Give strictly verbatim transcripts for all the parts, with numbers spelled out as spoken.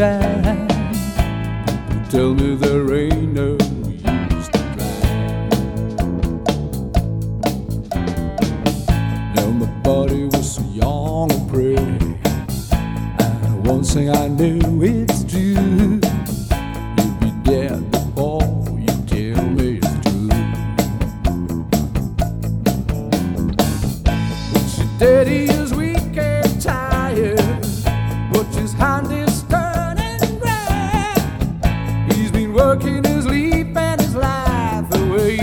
shine. People tell me there ain't no use to try. Now my body was so young and pretty, and one thing I knew, it's true. You'll be dead before you tell me it's true. But your daddy is weak and tired, but his hand is turning gray. He's been working his leap and his life away.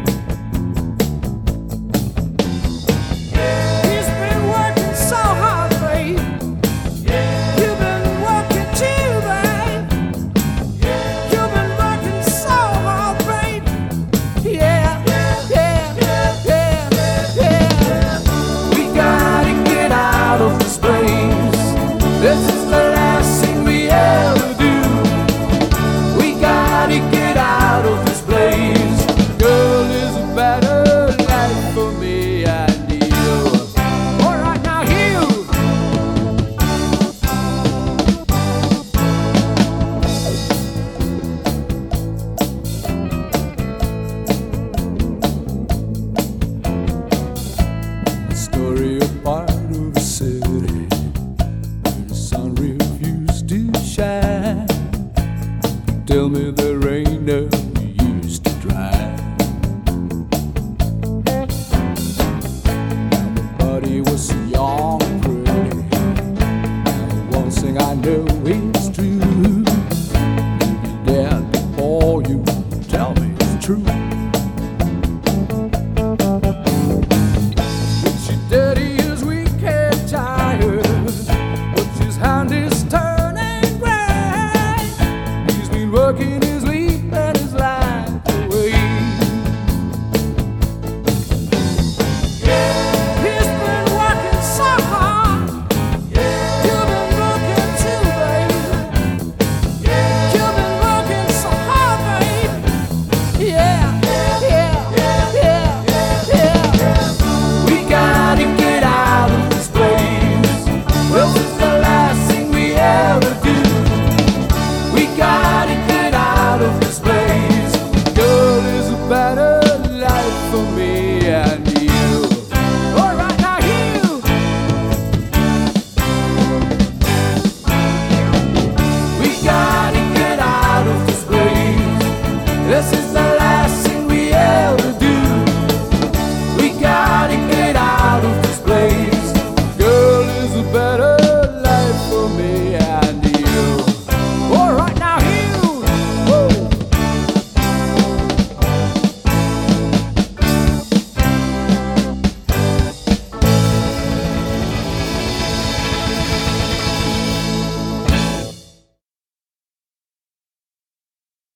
He's been working so hard, babe. You've been working too, babe. You've been working so hard, babe. Yeah, yeah, yeah, yeah, yeah. We gotta get out of this place. This is the last thing we ever do. We gotta get out of this place. Girl, there's a better life for me and you. All right, now you. The story of part of the city where the sun refused to shine. Tell me there ain't no use to try. Now my body was so young and pretty, and one thing I know is